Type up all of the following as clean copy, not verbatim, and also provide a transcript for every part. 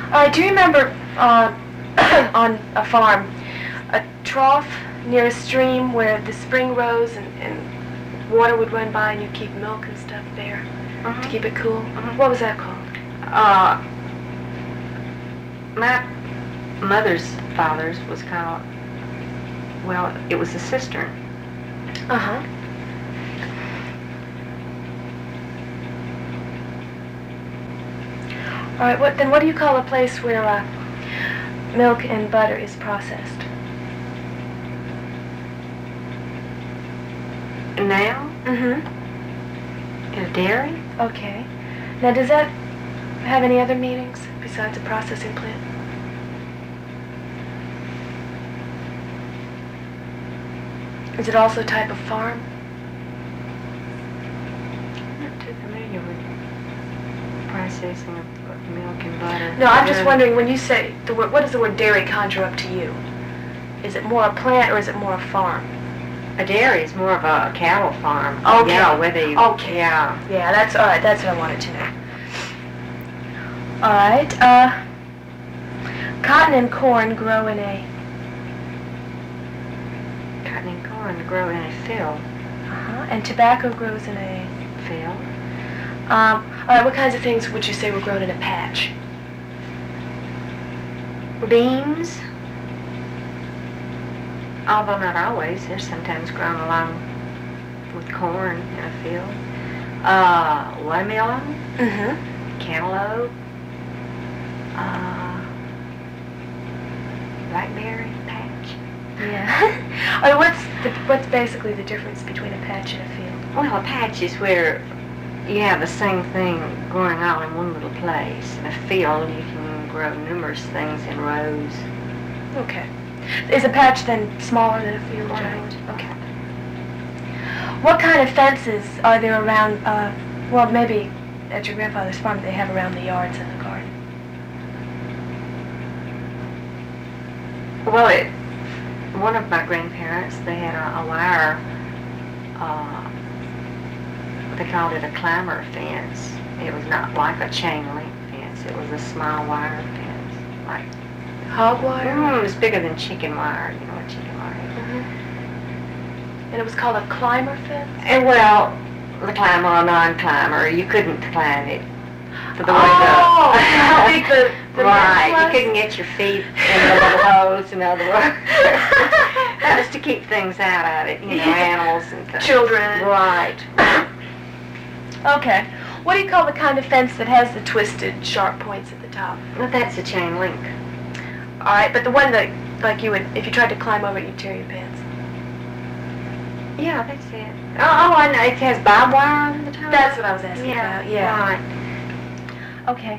Do you remember on a farm a trough near a stream where the spring rose and water would run by and you keep milk and stuff there to keep it cool? What was that called? My mother's father's was called, well, it was a cistern. Uh-huh. All right, what do you call a place where milk and butter is processed? Now? Mm-hmm. In a dairy? Okay. Now, does that have any other meanings besides a processing plant? Is it also a type of farm? I'm not too familiar with processing of milk and butter. No, I'm just wondering, when you say the word, what does the word dairy conjure up to you? Is it more a plant or is it more a farm? A dairy is more of a cattle farm. Okay. Yeah, whether you... Okay. Yeah. Yeah, that's all right. That's what I wanted to know. All right. Cotton and corn grow in a... Cotton and corn grow in a field. And tobacco grows in a... Field? All right, what kinds of things would you say were grown in a patch? Beans. Although not always, they're sometimes grown along with corn in a field. Watermelon, cantaloupe, blackberry patch. Yeah. All right, what's basically the difference between a patch and a field? Well, a patch is where you have the same thing growing all in one little place. In a field, you can grow numerous things in rows. Okay. Is a patch then smaller than a field? Right. Okay. What kind of fences are there around, well, maybe at your grandfather's farm they have around the yards and the garden? Well, one of my grandparents, they had a wire, they called it a climber fence. It was not like a chain link fence. It was a small wire fence, like Hog wire? It was bigger than chicken wire. You know what chicken wire is? And it was called a climber fence? And well, the climber or non-climber, you couldn't climb it. For the way how big the right, was? You couldn't get your feet in the little holes, in other words. That was to keep things out of it, you know, animals and things. Children. Right. Okay. What do you call the kind of fence that has the twisted, sharp points at the top? Well, that's a chain link. All right, but the one that, like you would, if you tried to climb over it, you'd tear your pants. Yeah, that's it. Oh, I know. It has barbed wire on the top. That's what I was asking about. Yeah. Right. Okay.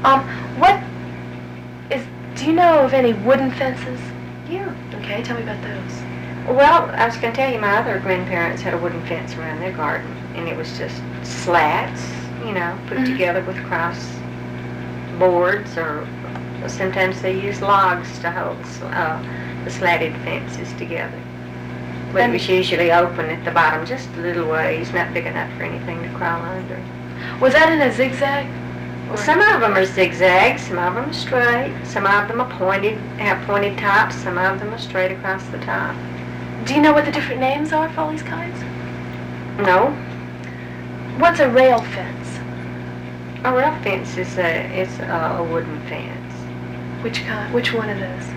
Do you know of any wooden fences? Yeah. Okay, tell me about those. Well, I was going to tell you, my other grandparents had a wooden fence around their garden, and it was just slats, you know, put together with cross boards, or sometimes they used logs to hold the slatted fences together. But it was usually open at the bottom, just a little ways, not big enough for anything to crawl under. Was that in a zigzag? Well, some of them are zigzag, some of them are straight, some of them are pointed, have pointed tops, some of them are straight across the top. Do you know what the different names are for all these kinds? No. What's a rail fence? A rail fence is a wooden fence. Which kind? Which one of those?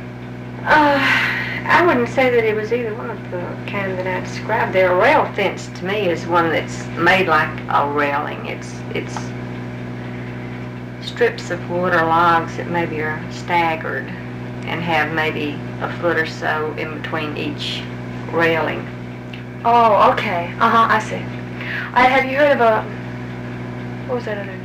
I wouldn't say that it was either one of the kind that I described there. A rail fence to me is one that's made like a railing. It's strips of wood or logs that maybe are staggered and have maybe a foot or so in between each railing. Oh, okay. I see. Have you heard of what was that other name?